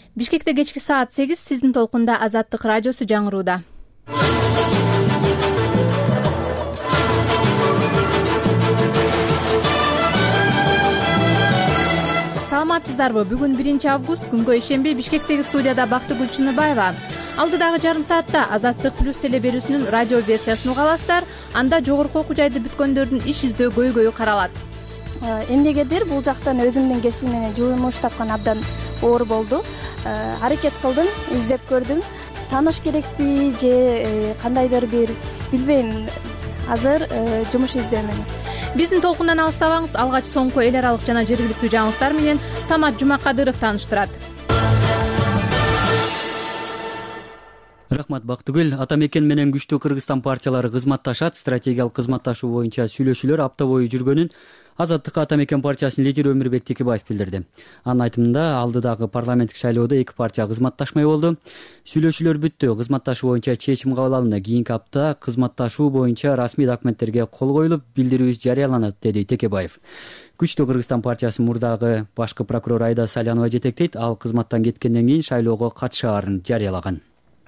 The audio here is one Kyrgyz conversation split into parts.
Бишкекте кечки саат 8 сиздин толкунда Азаттык радиосу жаңырууда. Саламатсыздарбы? Бүгүн 1 август, күнгө ишемби. Бишкектеги студияда Бактыгүл Чыныбаева. Алдыдагы жарым саатта Азаттык плюс телеберүүсүнүн радио версиясын уга аласыздар. Анда жогорку окуу жайды бүткөндөрдүн иш издөө көйгөйү каралат. Эмнегедир бул жактан өзүмдүн кесибим менен жумуш тапкан абдан оор болду. Аракет кылдым, издеп көрдүм. Тааныш керекпи же кандайдыр бир билбейм. Азыр жумуш издөөмүн. Биздин толкундан алыстабаңыз. Алгач соңку эл аралык жана жергиликтүү жаңылыктар менен Самат Жумакадыров тааныштырат. Рахмат Бактыгүл. Ата мекен менен күчтүү Кыргызстан партиялары кызматташат. Стратегиялык кызматташуу боюнча сүйлөшүүлөр апта бою жүргөнүн Азаттыкка Ата мекен партиясынын лидери Өмүрбек Текебаев билдирди. Анын айтымында алдыдагы парламенттик шайлоодо эки партия кызматташмай болду. Сүйлөшүүлөр бүттү. Кызматташуу боюнча чечим кабыл алынды. Кийинки апта кызматташуу боюнча расмий документтерге кол коюлуп, билдирүү жарыяланат, деди Текебаев. Күчтүү Кыргызстан партиясынын мурдагы башкы прокурору Айда Салянова жетектейт. Ал кызматтан кеткенден кийин шайлоого катышаарын жарыялаган.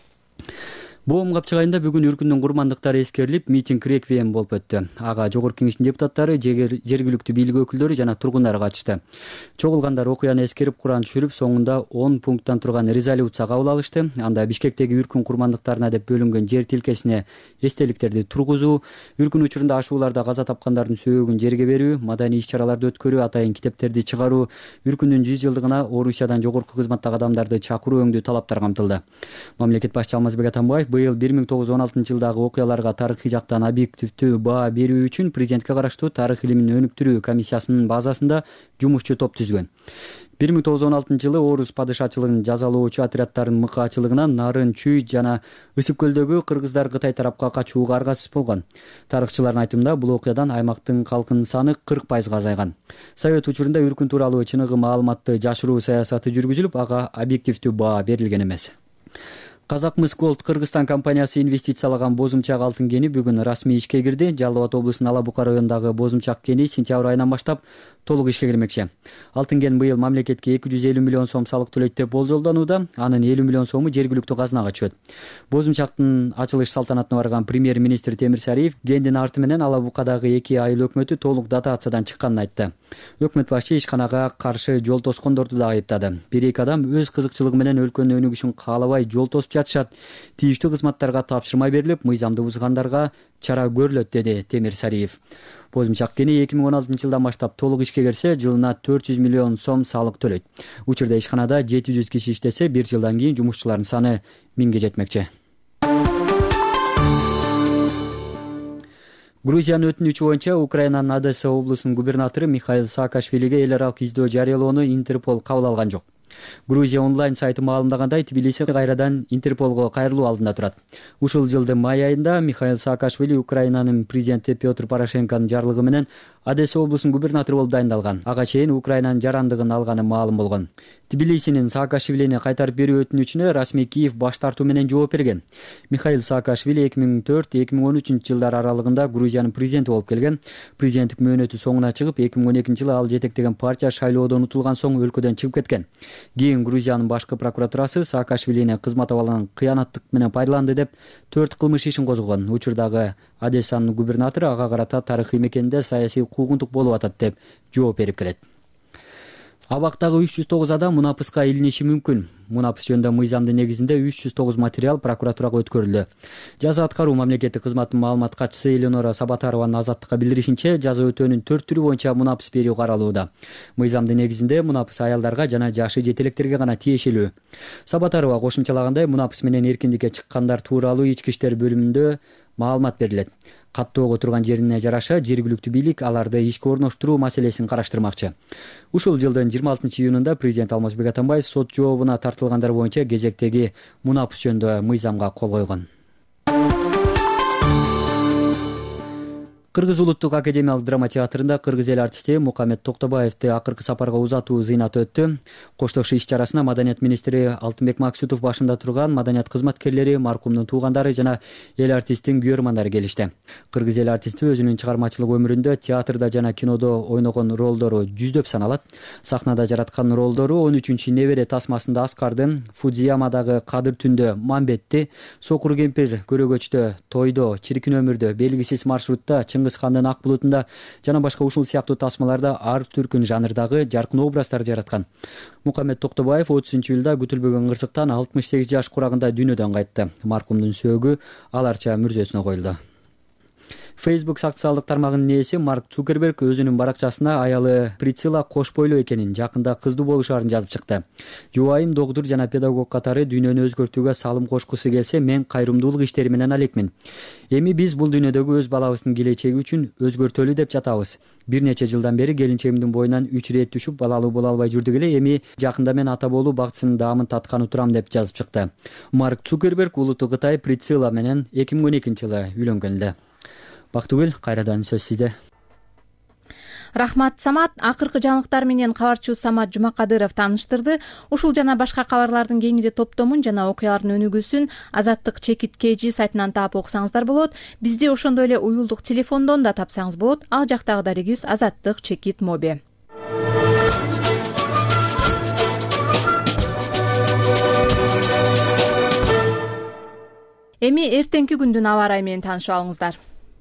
Боом капчыгайында бүгүн үркүндүн курмандыктары эскерилип, митинг реквием болуп өттү. Ага жогорку кеңештин депутаттары, жергиликтүү бийлик өкүлдөрү жана тургундар катышты. Чогулгандар окуяны эскерип, Куран түшүрүп, соңунда 10 пункттан турган резолюция кабыл алышты. Анда Бишкектеги үркүн курмандыктарына деп бөлүнгөн жер тилкесине эстеликтерди тургузуу, үркүн учурунда ашууларда каза тапкандардын сөөгүн жерге берүү, маданий иш-чараларды өткөрүү, атайын китептерди чыгаруу, үркүндүн 100 жылдыгына Орусиядан жогорку кызматтагы адамдарды чакыруу өңдүү талаптар камтылды. Мамлекет башчысы Алмазбек Атамбаев быйыл 1916 жылдагы окуяларга тарыхый жактан объективдүү баа берүү үчүн президентке караштуу тарых илимин өнүктүрүү комиссиясынын базасында жумушчу топ түзгөн. 1916 жылы Орус падышачылыгын жазалоочу отрядтардын мыкаачылыгынан Нарын, Чүй жана Ысык көлдөгү кыргыздар Кытай тарапка качууга аргасыз болгон. Тарыхчылардын айтымында бул окуядан аймактын калкынын саны 40% азайган. Совет учурунда үркүн тууралуу чыныгы маалыматты жашыруу саясаты жүргүзүлүп, ага объективдүү баа берилген эмес. Казакмыс Голд Кыргызстан компаниясы инвестициялаган бозумчак алтын кени бүгүн расмий ишке кирди. Жалал Абад облусунун Ала Бука районундагы бозумчак кени сентябрь айынан баштап толук ишке кирмекчи. Алтын кен быйыл мамлекетке 250 миллион сом салык төлөйт деп болжолдонууда. Анын 50 миллион сому жергиликтүү казынага түшөт. Бозумчактын ачылыш салтанатына барган премьер-министр Темир Сариев кендин арты менен Ала Букадагы 2 айыл өкмөтү толук дотациядан чыкканын айтты. Өкмөт башчы ишканага каршы жол тоскондорду да айыптады. Бир-эки адам өз кызыкчылыгы менен өлкөнүн өнүгүшүн каалабай жол тосуп жатышат. Тийиштүү кызматтарга тапшырма берилип, мыйзамды бузгандарга чара көрүлөт, деди Темир Сариев. Бозумчак кени 2016 жылдан баштап толук ишке кирсе, жылына 400 миллион сом салык төлөйт. Учурда ишканада 700 киши иштесе, 1 жылдан кийин жумушчулардын саны 1000ге жетмекчи. Грузиянын өтүнүчү боюнча Украинанын Одесса облусунун губернатору Михаил Саакашвилиге эл аралык издөө жарыялоону Интерпол кабыл алган жок. Грузия онлайн сайты маалымдагандай, Тбилиси кайрадан Интерполго кайрылуу алдында турат. Ушул жылдын май айында Михаил Саакашвили Украинанын президенти Петр Порошенконун жарлыгы менен Одесса облусунун губернатору болуп дайындалган. Ага чейин Украинанын жарандыгын алганы маалым болгон. Тбилисинин Саакашвилини кайтарып берүү өтүнүчүнө расмий Киев баш тартуу менен жооп берген. Михаил Саакашвили 2004-2013 жылдар аралыгында Грузиянын президенти болуп келген. Президенттик мөөнөтү соңуна чыгып, 2012 жылы ал жетектеген партия шайлоодон утулган соң өлкөдөн чыгып кеткен. Кийин Грузиянын башкы прокуратурасы Саакашвилини кызмат абалынан кыянаттык менен пайдаланды деп 4 кылмыш ишин козгогон. Учурдагы Одессанын губернатору ага карата тарыхый мекенде саясий куугунтук болуп атат деп жооп берип келет. Абактагы 309 адам мунапыска илиниши мүмкүн. Мунапыс жөнүндө мыйзамдын негизинде 309 материал прокуратурага өткөрүлдү. Жаза аткаруу мамлекеттик кызматтын маалымат катчысы Элеонора Сабатарованын Азаттыкка билдиришинче, жаза өтөөнүн 4 түрү боюнча мунапыс берүү каралууда. Мыйзамдын негизинде мунапыс аялдарга жана жашы жете электерге гана тиешелүү. Сабатарова кошумчалагандай, мунапыс менен эркиндикке чыккандар тууралуу ички иштер бөлүмүндө маалымат берилет. Каттоого турган жерине жараша жергиликтүү бийлик аларды ишке орноштуруу маселесин караштырмакчы. Ушул жылдын 26-июнунда президент Алмазбек Атамбаев сот жообуна тартылгандар боюнча кезектеги мунапыс жөнүндө мыйзамга кол койгон. Кыргыз улуттук академиялык драма театрында кыргыз эл артисти Мукаммед Токтобаевди акыркы сапарга узатуу зыйнаты өттү. Коштошуу иш-чарасына маданият министри Алтынбек Максутов башында турган маданият кызматкерлери, маркумдун туугандары жана эл артисттин күйөрмандары келишти. Кыргыз эл артисти өзүнүн чыгармачылык өмүрүндө театрда жана кинодо ойногон ролдору жүздөп саналат. Сахнада жараткан ролдору 13-небере тасмасында Аскардын, Фудзиямадагы Кадыр түндө Мамбетти, Сокур кемпир көрөгөчтө, Тойдо, Чиркин өмүрдө, белгисиз маршрутта, Чыңгыз хандын Ак булутунда жана башка ушул сыяктуу тасмаларда ар түркүн жанрдагы жаркын образдар жараткан. Мукаммед Токтобаев 30-июлда күтүлбөгөн кырсыктан 68 жаш курагында дүйнөдөн кайтты. Маркумдун сөөгү аларча мүрзөсүнө коюлду. Facebook социалдык тармагынын ээси Марк Цукерберг өзүнүн баракчасына аялы Прицила кош бойлуу экенин, жакында кыздуу болушаарын жазып чыкты. Жубайым доктур жана педагог катары дүйнөнү өзгөртүүгө салым кошкусу келсе, мен кайрымдуулук иштери менен алекмин. Эми биз бул дүйнөдөгү өз балабыздын келечеги үчүн өзгөртөлү деп жатабыз. Бир нече жылдан бери келинчегимдин боюнан 3 ирет түшүп, балалуу боло албай жүрдүк эле. Эми жакында мен ата болуу бактысынын даамын татканы турам деп жазып чыкты. Марк Цукерберг улуттук Кытай Прицила менен 2012-жылы үйлөнгөн эле. Бактыгүл, кайрадан сөз сизде. Рахмат, Самат. Акыркы жаңылыктар менен кабарчыбыз Самат Жумакадыров тааныштырды. Ушул жана башка кабарлардын кеңири топтомун жана окуялардын өнүгүүсүн Азаттык чекит KG сайтынан таап окусаңыздар болот. Бизди ошондой эле уюлдук телефондон да тапсаңыз болот. Ал жактагы дарегибиз Азаттык чекит моби. Эми эртеңки күндүн аба ырайы менен таанышып алыңыздар.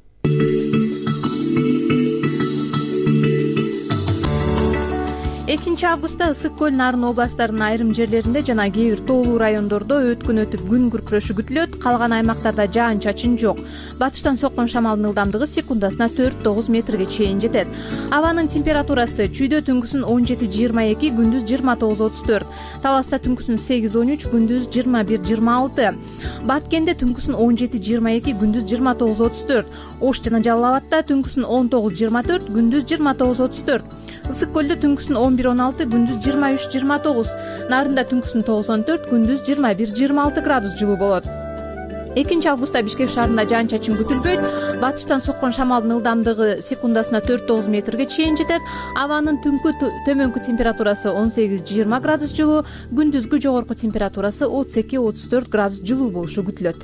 2 августта Ысык көл Нарын областарынын айрым жерлеринде жана кээ бир тоолуу райондордо өткүн өтүп күн күркүрөшү күтүлөт. Калган аймактарда жаан-чачын жок. Батыштан соккон шамалдын ылдамдыгы секундасына 4-9 метрге чейин жетет. Абанын температурасы чүйдө түнкүсүн 17-22, күндүз 29-34. Таласта түнкүсүн 8-13, күндүз 21-26. Баткенде түнкүсүн 17-22, күндүз 29-34. Ош жана Жалал Абадта түнкүсүн 19-24, күндүз 29-34. Ысык көлдө түнкүсүн 11-16, күндүз 23-29. Нарында түнкүсүн 94, күндүз 21-26 градус жылуу болот. 2 августта Бишкек шаарында жаан-чачын күтүлбөйт. Батыштан соккон шамалдын ылдамдыгы секундасына 4-9 метрге чейин жетет. Абанын түнкү төмөнкү температурасы 18-20 градус жылуу, күндүзгү жогорку температурасы 32-34 градус жылуу болушу күтүлөт.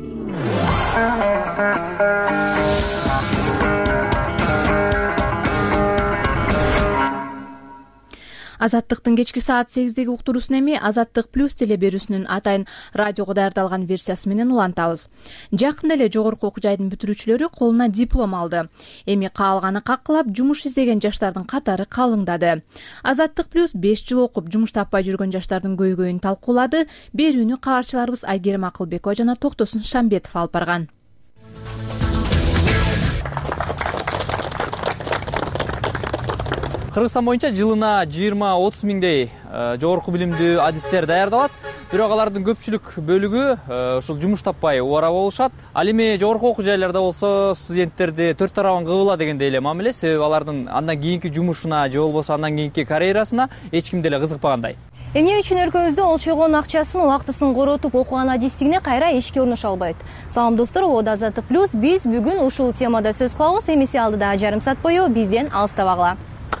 Азаттыктын кечки саат 8-деги уктуруусун эми Азаттык плюс теле берүүсүнүн атайын радиого даярдалган версиясы менен улантабыз. Жакында эле жогорку окуу жайдын бүтүрүүчүлөрү колуна диплом алды. Эми каалганы каккылап жумуш издеген жаштардын катары калыңдады. Азаттык плюс 5 жыл окуп жумуш таппай жүргөн жаштардын көйгөйүн талкуулады. Берүүнү кабарчыларыбыз Айгерим Акылбекова жана Токтосун Шамбетов алып барган. Кыргызстан боюнча жылына 20-30 миңдей жогорку билимдүү адистер даярдалат. Бирок алардын көпчүлүк бөлүгү ушул жумуш таппай убара болушат. Ал эми жогорку окуу жайларда болсо студенттерди төрт тарабын кыбыла дегендей эле мамиле, себеби алардын андан кийинки жумушуна же болбосо андан кийинки карьерасына эч ким деле кызыкпагандай. Эмне үчүн өлкөбүздө олчойгон акчасын, убактысын коротуп окуган адистигине кайра ишке орношо албайт? Салам достор, Ода Азаттык плюс биз бүгүн ушул темада сөз кылабыз. Эмесе алдыда жарым саат бою бизден алыстабагыла.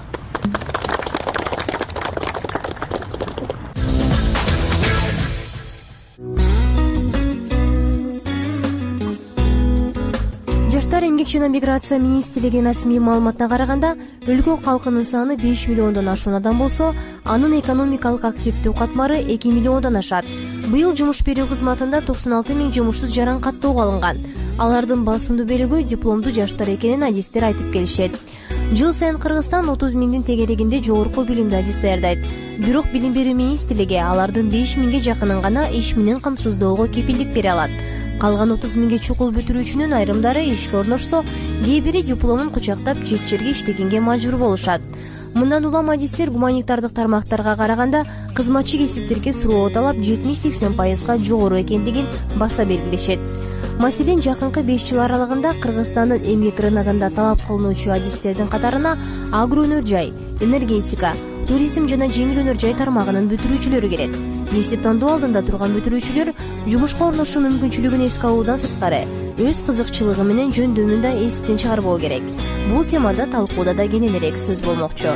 Жаштар эмгек жана миграция министрлигинин расмий маалыматына караганда, өлкө калкынын саны 5 миллиондон ашуун болсо, анын экономикалык активдүү катмары 2 миллиондон ашат. Быйыл жумуш берүү кызматында 96 миң жумушсуз жаран каттоого алынган. Алардын басымдуу бөлүгү дипломдуу жаштар экенин адистер айтып келишет. Жыл сайын Кыргызстан 30 миңдин тегерегинде жогорку билимдүү адис даярдайт. Бирок билим берүү министрлиги алардын 5 миңге жакынын гана иш менен камсыздоого кепилдик бере алат. Калган 30 миңге чукул бүтүрүүчүнүн айрымдары ишке орношсо, кээ бири дипломун кучактап чет жерге иштегенге мажбур болушат. Мындан улам адистер гуманитардык тармактарга караганда кызматчы кесиптерге суроо талап 70-80% жогору экендигин баса белгилешет. Маселен, жакынкы 5 жыл аралыгында Кыргызстандын эмгек рыногунда талап кылынуучу адистердин катарына агроөнөр жай, энергетика, туризм жана жеңил өнөр жай тармагынын бүтүрүүчүлөрү кирет. несип тандоо алдында турган бүтүрүүчүлөр жумушка орношуу мүмкүнчүлүгүн эске алуудан сырткары өз кызыкчылыгы менен жөндөмүн да эстен чыгарбоо керек. Бул темада талкууда да кененирээк сөз болмокчу.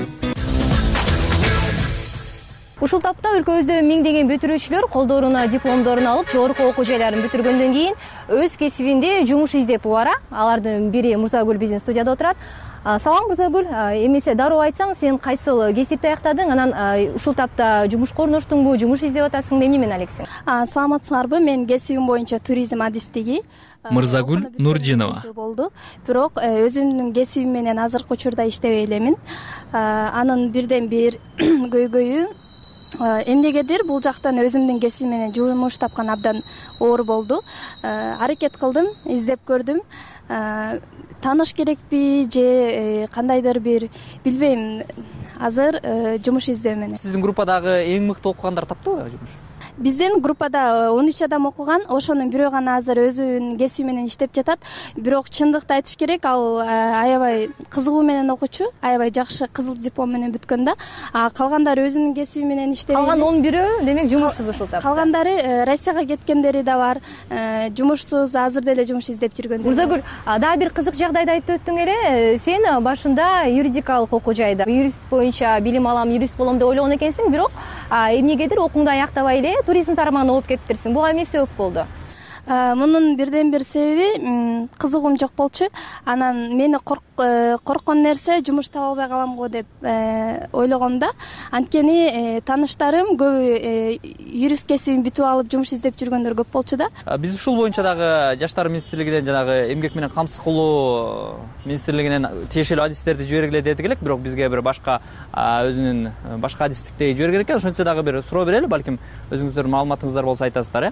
Ушул тапта өлкөбүздө миңдеген бүтүрүүчүлөр колдоруна дипломдорун алып, жогорку окуу жайларын бүтүргөндөн кийин өз кесибинде жумуш издеп убара. Алардын бири Мырзагүл биздин студияда отурат. Салам Мырзагүл, эмесе дароо айтсаң, сен кайсыл кесипти аяктадың, анан ушул тапта жумушка орноштуңбу, жумуш издеп атасың, эмне менен алексиң? Саламатсыңарбы? Мен кесибим боюнча туризм адистиги. Мырзагүл Нурдинова болду. Бирок өзүмдүн кесибим менен азыркы учурда иштебей элемин. Анын бирден бир көйгөйү эмнегедир бул жактан өзүмдүн кесибим менен жумуш тапкан абдан оор болду. Аракет кылдым, издеп көрдүм. Тааныш керекпи же кандайдыр бир билбейм. Азыр жумуш издөө менен. Сиздин группадагы эң мыкты окугандар таптыбы жумуш? Биздин группада 13 адам окуган, ошонун бирөө гана азыр өзүнүн кесиби менен иштеп жатат. Бирок чындыкты айтыш керек, ал аябай кызыгуу менен окучу, аябай жакшы кызыл диплом менен бүткөн да. Калгандары өзүнүн кесиби менен иштеп. Калган 11-өө демек жумушсуз ушул тапта. Калгандары Россияга кеткендери да бар. Жумушсуз азыр деле жумуш издеп жүргөндөр. Мырзагүл, дагы бир кызык жагдайды айтып өттүң эле. Сен башында юридикалык окуу жайда юрист боюнча билим алам, юрист болом деп ойлогон экенсиң, бирок эмнегедир окууңду аяктабай эле туризм тармагына окуп кетиптирсиң. Буга эмне себеп болду? Мунун бирден бир себеби кызыгуум жок болчу. Анан мени корккон нерсе жумуш таба албай калам го деп ойлогом да. Анткени тааныштарым көбү юрист кесибин бүтүп алып жумуш издеп жүргөндөр көп болчу да. Биз ушул боюнча дагы Жаштар министрлигинен жанагы эмгек менен камсыз кылуу министрлигинен тиешелүү адистерди жибергиле дедик элек, бирок бизге бир башка өзүнүн башка адистикти жиберген экен. Ошентсе дагы бир суроо берели, балким өзүңүздөрдүн маалыматыңыздар болсо айтасыздар.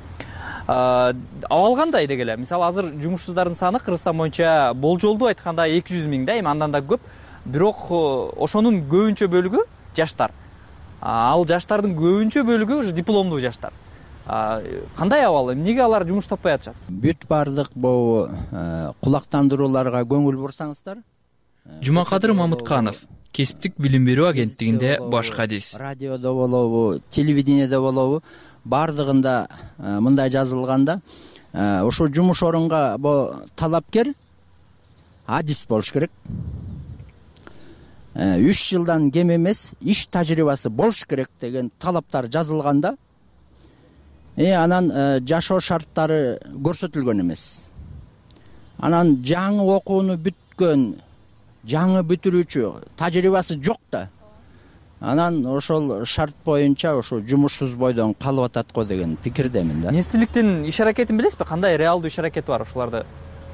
Абал кандай дегеле? Мисалы азыр жумушсуздардын саны Кыргызстан боюнча болжолдуу айтканда 200 000 да, эми андан да көп. Бирок ошонун көбүнчө бөлүгү жаштар. Ал жаштардын көбүнчө бөлүгү ушу дипломдуу жаштар. Кандай абал? Эмнеге алар жумуш таппай атышат? Бүт бардык бул кулактандырууларга көңүл бурсаңыздар. Жумакадыр Мамытканов, кесиптик билим берүү агенттигинде баш кадис. Радиодо болобу, телевидениеде болобу, бардыгында мындай жазылганда, ошо жумуш орунга талапкер адис болуш керек. 3 жылдан кем эмес иш тажрыйбасы болуш керек деген талаптар жазылганда, анан жашоо шарттары көрсөтүлгөн эмес. Анан жаңы окууну бүткөн, жаңы бүтүрүүчү тажрыйбасы жок да. Анан ошол шарт боюнча ошо жумушсуз бойдон калып атат го деген пикирдемин да. Министрликтин иш аракетин билесизби? Кандай реалдуу иш аракети бар ушуларды?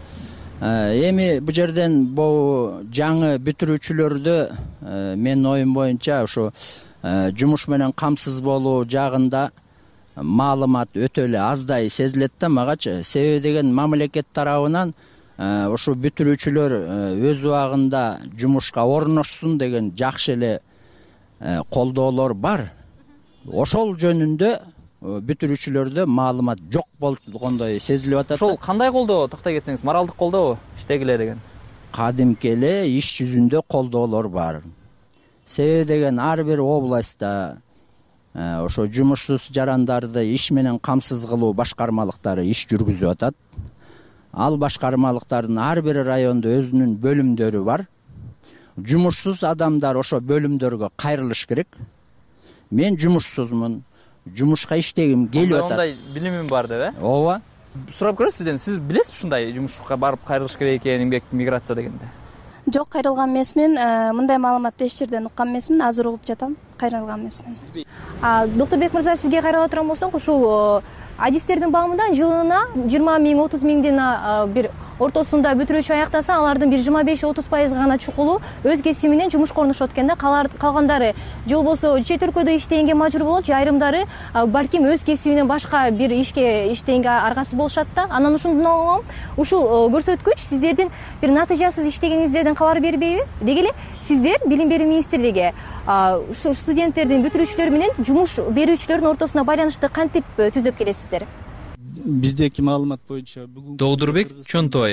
Эми бу жерден бул жаңы бүтүрүүчүлөрдү менин оюм боюнча ошо жумуш менен камсыз болуу жагында маалымат өтө эле аздай сезилет да магачы. Себеби деген мамлекет тарабынан ошо бүтүрүүчүлөр өз убагында жумушка орношсун деген жакшы эле колдоолор бар. Ошол жөнүндө бүтүрүүчүлөрдө маалымат жок болгондой сезилип атат. Ошол кандай колдоо, токтой кетсеңиз, моралдык колдообу, иштегиле деген? Кадимки эле иш жүзүндө колдоолор бар. Себеби деген ар бир областта ошо жумушсуз жарандарды иш менен камсыз кылуу башкармалыктары иш жүргүзүп атат. Ал башкармалыктардын ар бир райондо өзүнүн бөлүмдөрү бар. Жумушсуз адамдар ошо бөлүмдөргө кайрылыш керек. Мен жумушсузмун, жумушка иштегим келип атат. Ондай билимим бар деп, Ооба. Сурап көрөт сизден. Сиз билесизби ушундай жумушка барып кайрылыш керек экен, эмгек миграция дегенде? Жок, кайрылган эмесмин. Мындай маалыматты эч жерден уккан эмесмин. Азыр угуп жатам. Кайрылган эмесмин. Доктурбек мырза, сизге кайрыла турган болсок, ушул адистердин багымында жылына 20 000, 30 000ден бир ортосунда бүтүрүүчү аяктаса, алардын бир 25-30% гана чукулу өз кесиби менен жумушка орношот экен да. Калгандары же болбосо чет өлкөдө иштегенге мажбур болот, же айрымдары балким өз кесибинен башка бир ишке иштегенге аргасыз болушат да. Анан ушундан улам ушул көрсөткүч сиздердин бир натыйжасыз иштегениңиздерден кабар бербейби? Деги эле сиздер Билим берүү министрлиги ушу студенттердин, бүтүрүүчүлөр менен жумуш берүүчүлөрдүн ортосуна байланышты кантип түзөп келесиздер? Биздеки маалымат боюнча бүгүн Доодурбек Чонтоев,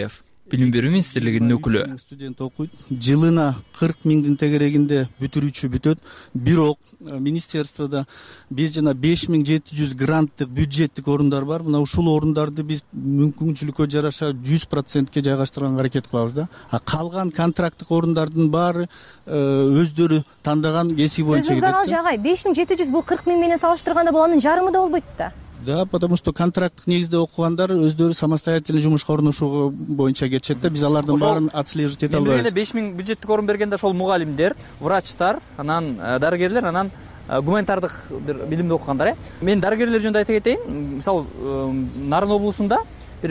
билим берүү министрлигинин өкүлү. Студент окуйт, жылына 40 миңдин тегерегинде бүтүрүүчү бүтөт. Бирок министерствода биз жана 5700 гранттык бюджеттик орундар бар. Мына ушул орундарды биз мүмкүнчүлүккө жараша 100%ке жайгаштырганга аракет кылабыз да. Калган контракттык орундардын баары өздөрү тандаган кесип боюнча кетет. Сиз жагай 5700 бул 40 миң менен салыштырганда бул анын жарымы да болбойт да. Да, потому что контракттык негизде окугандар өздөрү самостоятельный жумушка орношуу боюнча кетишет да. Биз алардын баарын отслеживать эте албайбыз. 5 миң бюджеттик орун бергенде ошол мугалимдер, врачтар, анан дарыгерлер, анан гуманитардык бир билимде окугандар. Мен дарыгерлер жөнүндө айта кетейин. Мисалы, Нарын облусунда бир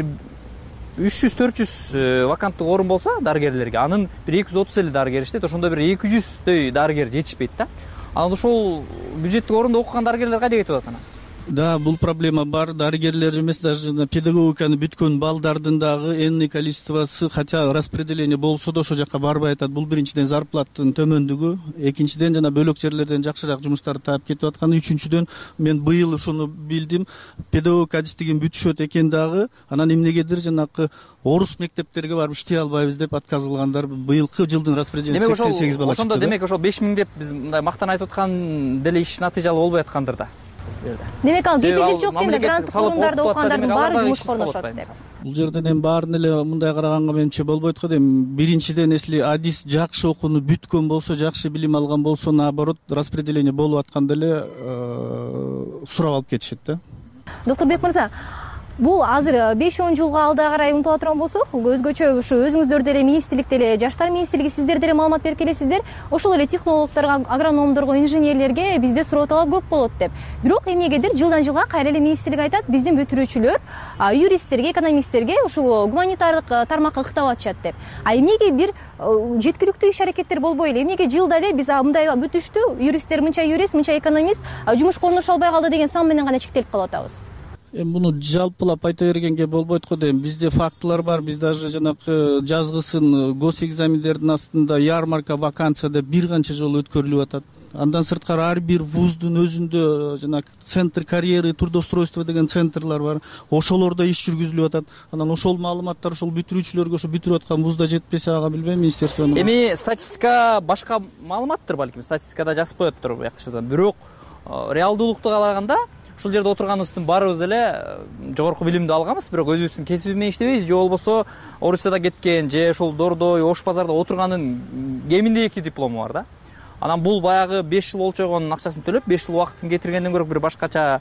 300-400 ваканттык орун болсо дарыгерлерге, анын бир 230 дарыгер иштейт, ошондо бир 200дөй дарыгер жетишпейт да. Анан ошол бюджеттик орунда окуган дарыгерлер кайда кетип атат анан? Да, бул проблема бар. Дарыгерлер эмес, даже педагогиканы бүткөн балдардын дагы энный количествосы, хотя распределение болсо да ошол жака барбай атат. Бул биринчиден зарплаттын төмөндүгү, экинчиден жана бөлөк жерлерден жакшыраак жумуштарды таап кетип атканы, үчүнчүдөн мен быйыл ушуну билдим, педагогика адистигин бүтүшөт экен дагы, анан эмнегедир жанакы орус мектептерге барып иштей албайбыз деп отказ кылгандар. Быйылкы жылдын распределение 88 бала чыкты. Ошондо демек ошол 5 миң деп биз мындай мактан айтып аткан деле иш натыйжалуу болбой аткандыр да. Демек ал кепилдик жок экен да, гранттык орундарда окугандардын баары жумушка орношот деп. Бул жерден эми баарын эле мындай караганга менимче болбойт го дейм. Биринчиден, если адис жакшы окууну бүткөн болсо, жакшы билим алган болсо, наоборот, распределение болуп атканда эле сурап алып кетишет да. Доктор Бек мырза, бул азыр 5-10 жылга алда карай умтула турган болсок, өзгөчө ушу өзүңүздөр деле министрлик деле, жаштар министрлиги сиздер деле маалымат берип келесиздер. Ошол эле технологдорго, агрономдорго, инженерлерге бизде суроо талап көп болот деп. Бирок эмнегедир жылдан жылга кайра эле министрлик айтат, биздин бүтүрүүчүлөр юристтерге, экономисттерге ушул гуманитардык тармакка ыктап атышат деп. Эмнеге бир жеткиликтүү иш-аракеттер болбой эле? Эмнеге жылда эле биз мындай бүтүштү, юристтер мынча юрист, мынча экономист жумушка орношо албай калды деген сан менен гана чектелип калып атабыз? Муну жалпылап айта бергенге болбойт го дейм. Бизде фактылар бар. Биз даже жанакы жазгысын госэкзамендердин астында ярмарка вакансия деп бир канча жолу өткөрүлүп атат. Андан сырткары ар бир вуздун өзүндө жанакы центр карьеры, трудоустройство деген центрлар бар. Ошолордо иш жүргүзүлүп атат. Анан ошол маалыматтар ошол бүтүрүүчүлөргө, ошо бүтүрүп аткан вузда жетпесе, ага билбейм, министерствонун. Эми статистика башка маалыматтыр, балким статистикада жазып коептур буякчыдан. Бирок реалдуулукту караганда ушул жерде отурганыбыздын баарыбыз эле жогорку билимди алганбыз, бирок өзүбүздүн кесиби менен иштебейбиз, же болбосо Орусияда кеткен, же ошол Дордой, Ош базарда отурганын кеминде 2 диплому бар да. Анан бул баягы 5 жыл олчойгонун акчасын төлөп, 5 жыл убакытын кетиргенден көрө бир башкача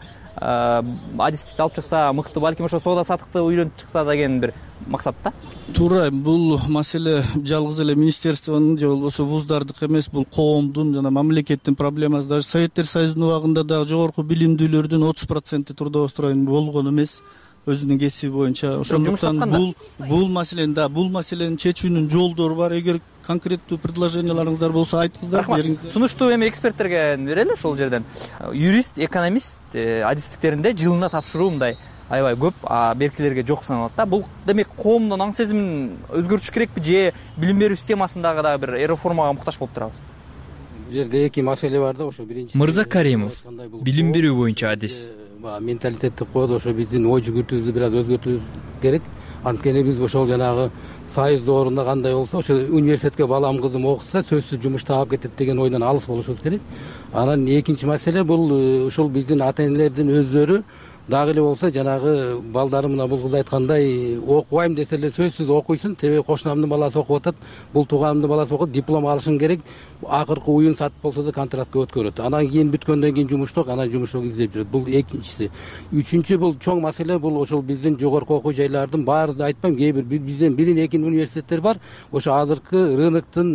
адистикти алып чыкса мыкты, балким ошо соода саттыкты үйлөнүп чыкса деген бир максат да. Туура, бул маселе жалгыз эле министерствонун же болбосо вуздардык эмес, бул коомдун жана мамлекеттин проблемасы. Даже Советтер Союзунун убагында дагы жогорку билимдүүлөрдүн 30% трудоустроен болгон эмес өзүнүн кесиби боюнча. Ошондуктан бул маселени чечүүнүн жолдору бар. Эгер конкреттүү предложенияларыңыздар болсо айткыңыздар, бериңиздер. Сунуштуу эми эксперттерге берели ошол жерден. Юрист, экономист адистиктеринде жылына тапшыруу мындай аябай көп, беркилерге жок саналат да. Бул демек коомдун аң сезимин өзгөртүш керекпи, же билим берүү системасындагы дагы бир реформага муктаж болуп турабы? Бул жерде эки маселе бар да, ошо биринчи. Мырза Каримов, билим берүү боюнча адис. Менталитет деп коет, ошо биздин ой жүгүртүүбүздү бир аз өзгөртүүбүз керек. Анткени биз ошол жанагы союздун ордунда кандай болсо, ошо университетке балам кызым окуса сөзсүз жумуш таап кетет деген ойдон алыс болушубуз керек. Анан экинчи маселе бул ушул биздин ата энелердин өздөрү дагы эле болсо жанагы балдары мына бул кыз айткандай окубайм десе эле сөзсүз окуйсун. Тебе кошунамдын баласы окуп атат, бул тууганымдын баласы окуп, диплом алышың керек. Акыркы уюн сатып болсо да контрактка өткөрөт. Анан кийин бүткөндөн кийин жумуштук, анан жумуштук издеп жүрөт. Бул экинчиси. Үчүнчү бул чоң маселе, бул ошол биздин жогорку окуу жайлардын баары да айтпайм, кээ бир бизден бирин экин университеттер бар. Ошо азыркы рыноктун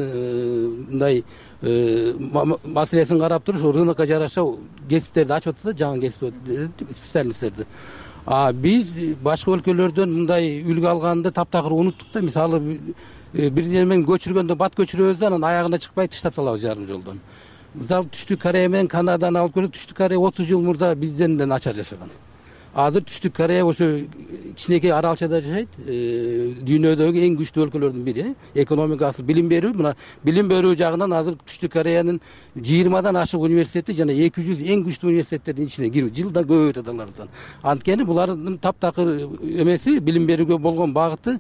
мындай маселесин карап туруп, ошо рынокко жараша кесиптерди ачып атат да, жаңы кесиптерди, специалисттерди. Биз башка өлкөлөрдөн мындай үлгү алганды таптакыр унуттук да. Мисалы бир жерден көчүргөндө бат көчүрөбүз да, анан аягына чыкпай таштап салабыз жарым жолдон. Мисалы Түштүк Корея менен Канаданы алып көрсөк, Түштүк Корея 30 жыл мурда бизден начар жашаган. Азыр Түштүк Корея ошо кичинекей аралчада жашайт. Дүйнөдөгү эң күчтүү өлкөлөрдүн бири. Экономикасы, билим берүү, мына билим берүү жагынан азыр Түштүк Кореянын 20дан ашык университети жана 200 эң күчтүү университеттердин ичине кирип, жылда көбөйтөт алар сан. Анткени булардын таптакыр эмеси, билим берүүгө болгон багыты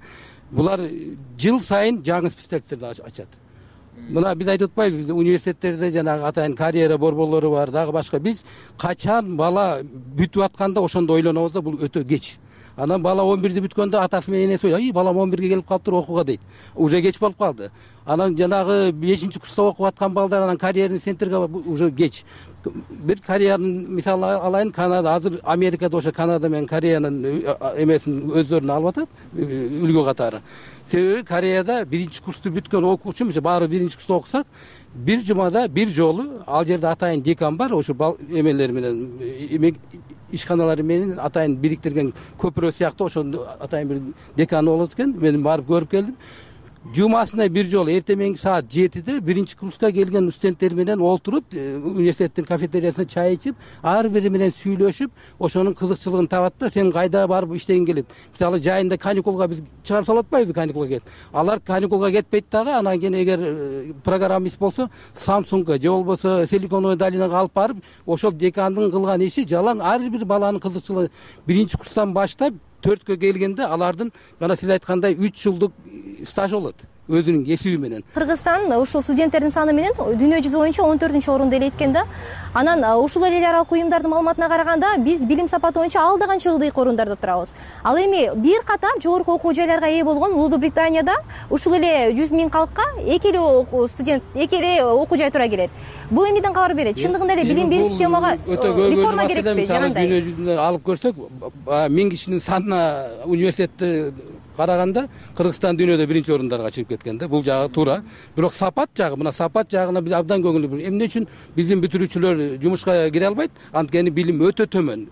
булар жыл сайын жаңы специалисттерди ачат. Мына биз айтып атпайбыз, биз университеттерде жанагы атайын карьера борборлору бар, дагы башка. Биз качан бала бүтүп атканда ошондо ойлонобуз да, бул өтө кеч. Анан бала 11-ди бүткөндө атасы менен энеси ойлойт, балам 11-ге келип калыптыр окууга дейт. Уже кеч болуп калды. Анан жанагы 5-курста окуп аткан балдар анан карьерный центрге уже кеч. Бир Кореянын мисалы алайын, Канада азыр Америкада ошо Канада менен Кореянын эмесин өздөрүнө алып атат, үлгү катары. Себеби Кореяда 1-курсту бүткөн окуучу, баары 1-курста окусак, бир жумада бир жолу ал жерде атайын декан бар, ошо эмелер менен ишканалары менен атайын бириктирген көпүрө сыяктуу ошондо атайын бир декан болот экен. Мен барып көрүп келдим. Жумасына бир жолу эртең менги саат 7-де 1-курска келген студенттер менен олтуруп, университеттин кафетериясында чай ичип, ар бири менен сүйлөшүп, ошонун кызыкчылыгын табат да, сен кайда барып иштегиң келет. Мисалы жайында каникулга биз чыгарып салып атпайбызбы, каникулга кет. Алар каникулга кетпейт дагы, анан кийин эгер программист болсо, Самсунга же болбосо Силиконовый долинага алып барып, ошол декандын кылган иши жалаң ар бир баланын кызыкчылыгы 1-курстан баштап 4-кө келгенде алардын жана сиз айткандай 3 жылдык стаж болот өзүнүн кесиби менен. Кыргызстан ушул студенттердин саны менен дүйнө жүзү боюнча 14-орунду ээлейт да. Анан ушул эл аралык уюмдардын маалыматына караганда биз билим сапаты боюнча алдыганча ылдый орундарда турабыз. Ал эми бир катар жогорку окуу жайларга ээ болгон Улуу Британияда ушул эле 100 000 калкка эки эле студент, эки эле окуу жай тура келет. Бул эмнеден кабар берет? Чындыгында эле билим берүү системага реформа керекпи? Жагандай дүйнө жүзүндө алып көрсөк, 1000 кишинин санына университетти караганда Кыргызстан дүйнөдө 1-орундарга чыгып кеткен да. Бул жагы туура. Бирок сапат жагы, мына сапат жагына биз абдан көңүл. Эмне үчүн биздин бүтүрүүчүлөр жумушка кире албайт? Анткени билим өтө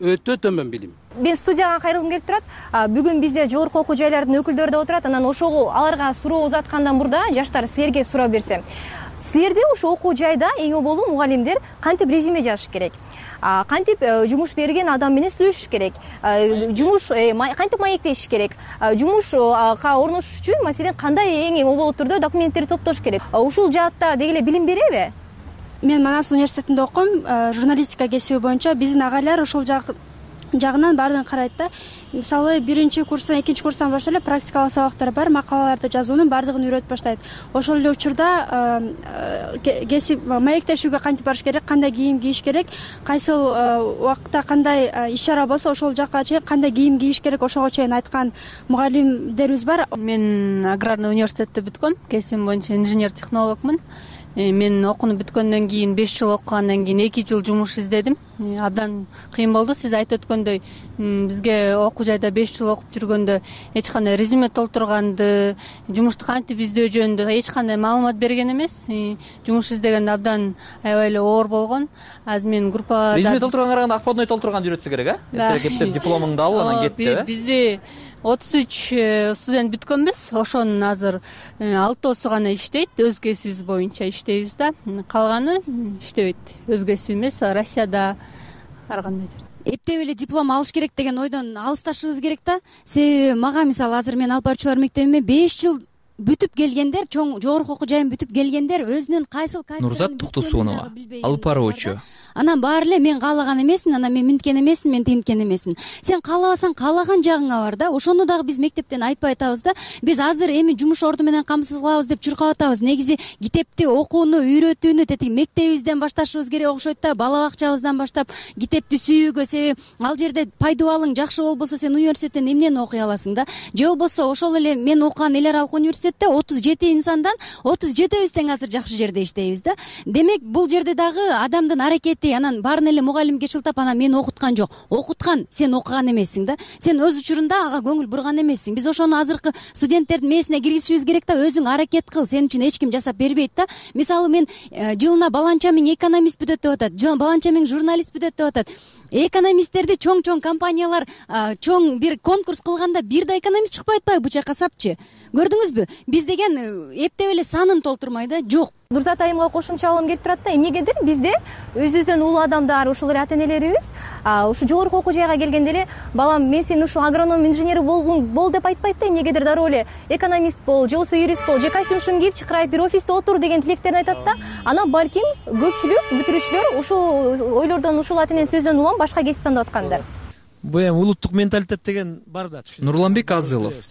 төмөн билим. Мен студияга кайрылгым келип турат. Бүгүн бизде жогорку окуу жайлардын өкүлдөрү да отурат. Анан ошого аларга суроо узаткандан мурда жаштар силерге суроо берсем. Силерде ошо окуу жайда эң болуу мугалимдер кантип резюме жазыш керек? Кантип жумуш берген адам менен сүйлөшүш керек? Жумуш кантип маектешиш керек? Жумушка орношуш үчүн маселен кандай эң оболот түрдө документтерди топтош керек? Ушул жаатта деги эле билим береби? Мен Манас университетинде окуйм, журналистика кесиби боюнча биздин агайлар ушул жагынан баардыгын карайт да. Мисалы 1-курстан 2-курстан баштап эле практикалык сабактар бар, макалаларды жазуунун баардыгын үйрөтүп баштайт. Ошол эле учурда кесип маектешүүгө кантип барыш керек, кандай кийим кийиш керек, кайсыл убакытта кандай иш-чара болсо ошол жакка чейин кандай кийим кийиш керек, ошого чейин айткан мугалимдерибиз бар. Мен аграрный университетти бүткөм, кесибим боюнча инженер-технологмун. Мен окууну бүткөндөн кийин 5 жыл окугандан кийин 2 жыл жумуш издедим. Абдан кыйын болду. Сиз айтып өткөндөй, бизге окуу жайда 5 жыл окуп жүргөндө эч кандай резюме толтурганды, жумушту кантип издөө жөнүндө эч кандай маалымат берген эмес. Жумуш издегенде абдан аябай эле оор болгон. Азыр мен группада резюме толтурганга караганда акподный толтурганды үйрөтсө керек, Эртерээк кептеп дипломуңду ал, анан кетти. Бизде 33 студент бүткөнбүз. Ошонун азыр 6 гана иштейт, өз кесибибиз боюнча иштейбиз да. Калганы иштебейт. Өз кесиби эмес, Россияда ар кандай жерде. Эптеп эле диплом алыш керек деген ойдон алысташыбыз керек да. Себеби мага мисалы азыр мен алып баруучулар мектебиме 5 жыл бүтүп келгендер, чоң жогорку окуу жайын бүтүп келгендер өзүнүн кайсыл Нурзат Туктусунова, алып баруучу. Анан баары эле мен каалаган эмесмин, анан мен минткен эмесмин, мен тинткен эмесмин. Сен каалабасаң каалаган жагыңа бар да. Ошону дагы биз мектептен айтпай атабыз да. Биз азыр эми жумуш орду менен камсыз кылабыз деп чуркап атабыз. Негизи китепти окууну, үйрөтүүнү тети мектебибизден башташыбыз керек окшойт да. Бала бакчабыздан баштап китепти сүйүүгө, себеби ал жерде пайдубалың жакшы болбосо сен университеттен эмнени окуй аласың да. Же болбосо ошол эле мен окуган эл аралык университетте 37 инсандан 37биз тең азыр жакшы жерде иштейбиз да. Демек бул жерде дагы адамдын аракети, анан баарын эле мугалимге шылтап анан мени окуткан жок. Окуткан, сен окуган эмессиң да. Сен өз учурунда ага көңүл бурган эмессиң. Биз ошону азыркы студенттердин мээсине киргизишибиз керек да. Өзүң аракет кыл, сен үчүн эч ким жасап бербейт да. Мисалы мен жылына баланча миң экономист бүтөт деп атат, баланча миң журналист бүтөт деп атат. Экономисттерди чоң компаниялар чоң бир конкурс кылганда бир да экономист чыкпай атпайбы бул жака сапчы? Көрдүңүзбү? Биз деген эптеп эле санын толтурмай да, жок. Нурзат айымга кошумча алым келип турат да. Эмнегедир бизде өзүбүздөн улуу адамдар, ушул эле ата-энелерибиз ушу жогорку окуу жайга келгенде эле балам мен сени ушу агроном инженери бол деп айтпайт да. Эмнегедир дароо эле экономист бол, же болбосо юрист бол, же костюм шум кийип чыкырайып бир офисте отур деген тилектерин айтат да. Анан балким көпчүлүк бүтүрүүчүлөр ушул ойлордон, ушул ата-эненин сөзүнөн улам башка кесип тандап аткандар. Бул эми улуттук менталитет деген бар да. Нурланбек Азылов,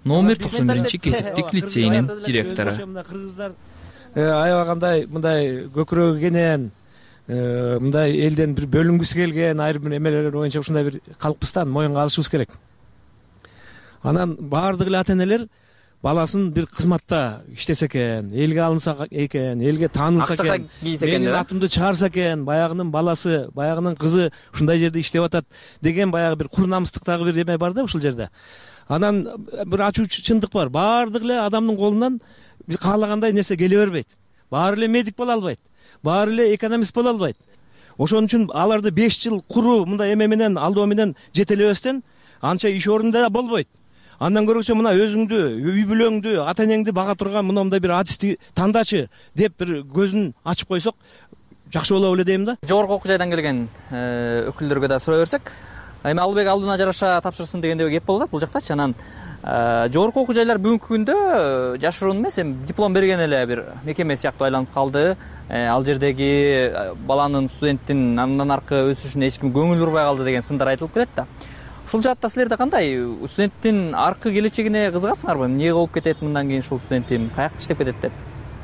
номер 91 кесиптик лицейинин директору. Кыргыздар аябагандай мындай көкүрөгү мындай элден бир бөлүнгүсү келген айрым бир эмелер боюнча ушундай бир калкпыздан моюнга алышыбыз керек. Анан баардык эле ата энелер баласын бир кызматта иштесе экен, элге алынса экен, элге таанылса экен, менин атымды чыгарса экен, баягынын баласы, баягынын кызы ушундай жерде иштеп атат деген баягы бир кур намыстык дагы бир эме бар да ушул жерде. Анан бир ачуучу чындык бар. Баардык эле адамдын колунан бир каалагандай нерсе келе бербейт. Баары эле медик боло албайт. Баары эле экономист боло албайт. Ошон үчүн аларды 5 жыл куруу мындай эме менен алдоо менен жетелебестен анча иш орунда да болбойт. Андан көрөкчө мына өзүңдү, үй бүлөңдү, ата энеңди бага турган мындай бир адисти тандачы деп бир көзүн ачып койсок жакшы болобу эле дейм да. Жогорку окуу жайдан келген өкүлдөргө да сурай берсек, эми Албек алдына жараша тапшырсын дегенде кеп болуп атат бул жактачы. Анан жогорку окуу жайлар бүгүнкү күндө жашыруун эмес, эми диплом берген эле бир мекеме сыяктуу айланып калды. Ал жердеги баланын, студенттин андан аркы өсүшүнө эч ким көңүл бурбай калды деген сындар айтылып келет да. Ушул жаатта силерде кандай? Студенттин аркы келечегине кызыгасыңарбы? Эмне болуп кетет мындан кийин ушул студентим, каякта иштеп кетет деп?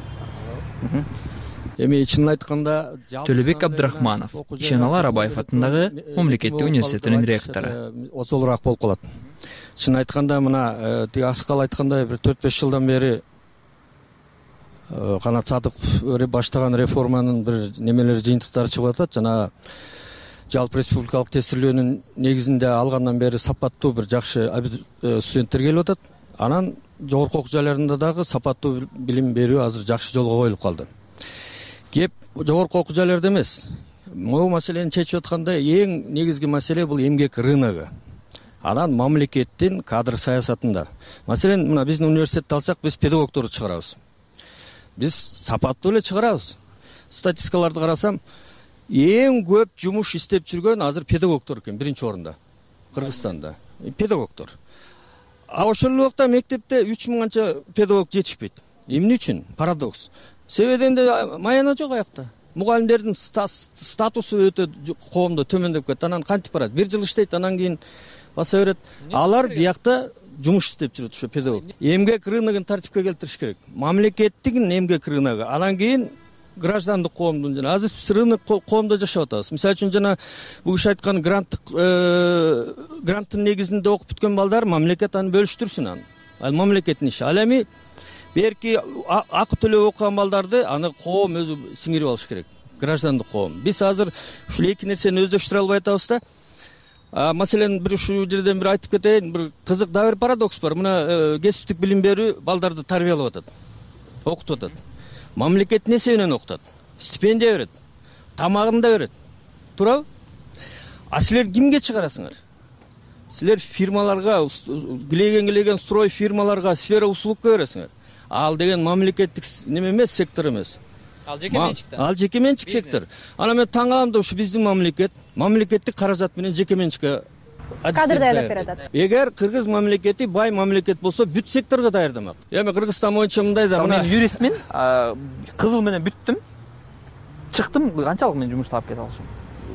Эми чынын айтканда Төлөбек Абдрахманов, Ишеналы Арабаев атындагы мамлекеттик университетинин ректору. Осолураак болуп калат. Чынын айтканда мына тиги Асыкал айткандай бир 4-5 жылдан бери Канат Садыков баштаган реформанын бир немелери жыйынтыктары чыгып атат. Жана жалпы республикалык тестирлөөнүн негизинде алгандан бери сапаттуу бир жакшы студенттер келип атат. Анан жогорку окуу жайларында дагы сапаттуу билим берүү азыр жакшы жолго коюлуп калды. Кеп жогорку окуу жайларда эмес. Могу маселени чечип атканда эң негизги маселе бул эмгек рыногу. Анан мамлекеттин кадр саясатында. Маселен, мына биздин университетти алсак, биз педагогдорду чыгарабыз. Биз сапаттуу эле чыгарабыз. Статистикаларды карасам, эң көп жумуш иштеп жүргөн азыр педагогдор экен, биринчи орунда. Кыргызстанда педагогдор. А ошол эле убакта мектепте 3000 канча педагог жетишпейт. Эмне үчүн? Парадокс. Себебинде маяна жок аякта. Мугалимдердин статусу өтө коомдо төмөндөп кетти. Анан кантип барат? 1 жыл иштейт, анан кийин баса берет. Алар биякта жумуш иштеп жүрөт ошо педагог. Эмгек рыногун тартипке келтириш керек. Мамлекеттин эмгек рыногу. Анан кийин граждандык коомдун жана азыр биз рынок коомдо жашап атабыз. Мисалы үчүн жана бул киши айткан гранттын негизинде окуп бүткөн балдар мамлекет аны бөлүштүрсүн аны. Ал мамлекеттин иши. Ал эми берки акы төлөп окуган балдарды аны коом өзү сиңирип алыш керек. Граждандык коом. Биз азыр ушул эки нерсени өздөштүрө албай атабыз да. Маселен бир ушул жерден бир айтып кетейин, бир кызык да бир парадокс бар. Мына кесиптик билим берүү балдарды тарбиялап атат. Окутуп атат. Мамлекет несебинен окутат. Стипендия берет. Тамагын да берет. Туурабы? А силер кимге чыгарасыңар? Силер фирмаларга, килеген строй фирмаларга, сфера услугка бересиңер. Ал деген мамлекеттик неме эмес, сектор эмес. Ал жеке менчик да. Ал жеке менчик сектор. Анан мен таң калам да ушу биздин мамлекеттик каражат менен жеке менчикке кадр даярдап берет. Эгер кыргыз мамлекети бай мамлекет болсо бүт секторго даярдамак. Эми Кыргызстан боюнча мындай да. Мен юристмин, кызыл менен бүттүм. Чыктым, канчалык мен жумуш таап кете алышым?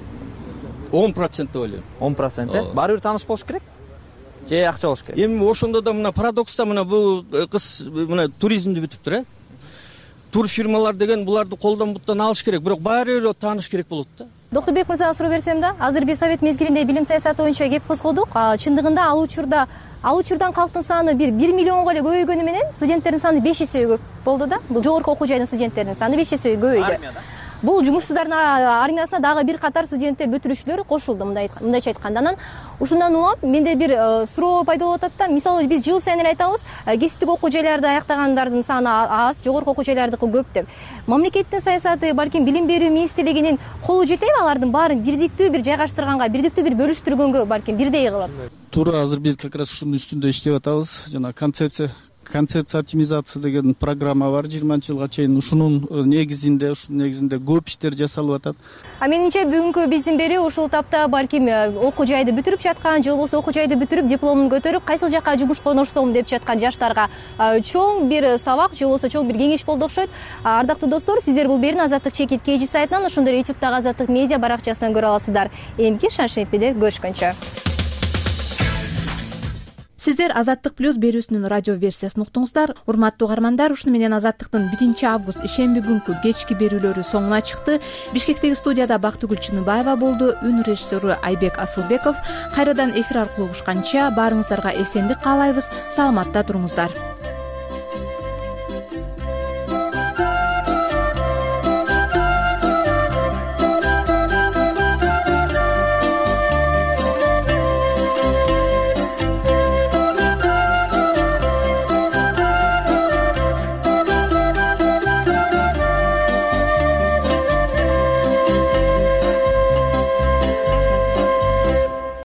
10% деп ойлойм. 10%. Баары бир тааныш болуш керек. Же акча болуш керек. Эми ошондо да мына парадокста мына бул кыз мына туризмди бүтүптүр, тур фирмалар деген буларды колдон буттан алыш керек, бирок баары бир тааныш керек болот да. Доктурбек мырзага суроо берсем да, азыр биз совет мезгилинде билим саясаты боюнча кеп козгодук. Чындыгында ал учурдан калктын саны 1 миллионго эле көбөйгөнү менен студенттердин саны 5 эсе көп болду да. Бул жогорку окуу жайдын студенттеринин саны 5 эсе көбөйдү. Бул жумушсуздардын армиясына дагы бир катар студенттер бүтүрүүчүлөр кошулду, мындайча айтканда. Анан ушундан улам менде бир суроо пайда болуп атат да. Мисалы биз жыл сайын эле айтабыз, кесиптик окуу жайларды аяктагандардын саны аз, жогорку окуу жайлардыкы көп деп. Мамлекеттин саясаты, балким билим берүү министрлигинин колу жетеби алардын баарын бирдиктүү бир жайгаштырганга, бирдиктүү бир бөлүштүргөнгө, балким бирдей кылып? Туура, азыр биз как раз ушунун үстүндө иштеп атабыз. Жана концепция оптимизация деген программа бар 20-жылга чейин. Ушунун негизинде көп иштер жасалып атат. Менимче бүгүнкү биздин берүү ушул этапта балким окуу жайды бүтүрүп жаткан, же болбосо окуу жайды бүтүрүп дипломун көтөрүп кайсыл жакка жумушка орношсом деп жаткан жаштарга чоң бир сабак, же болбосо чоң бир кеңеш болду окшойт. Ардактуу достор, сиздер бул берүүнү Азаттык Чекит KG сайтынан, ошондой эле YouTube'дагы Азаттык медиа баракчасынан көрө аласыздар. Эмки Шаншемпиде көрүшкөнчө. сиздер Азаттык плюс берүүсүнүн радио версиясын уктуңуздар. Урматтуу угармандар, ушуну менен Азаттыктын 1 август ишемби күнкү кечки берүүлөрү соңуна чыкты. Бишкектеги студияда Бактыгүл Чыныбаева болду, үн режиссеру Айбек Асылбеков. Кайрадан эфир аркылуу угушканча баарыңыздарга эсендик каалайбыз. Саламатта туруңуздар.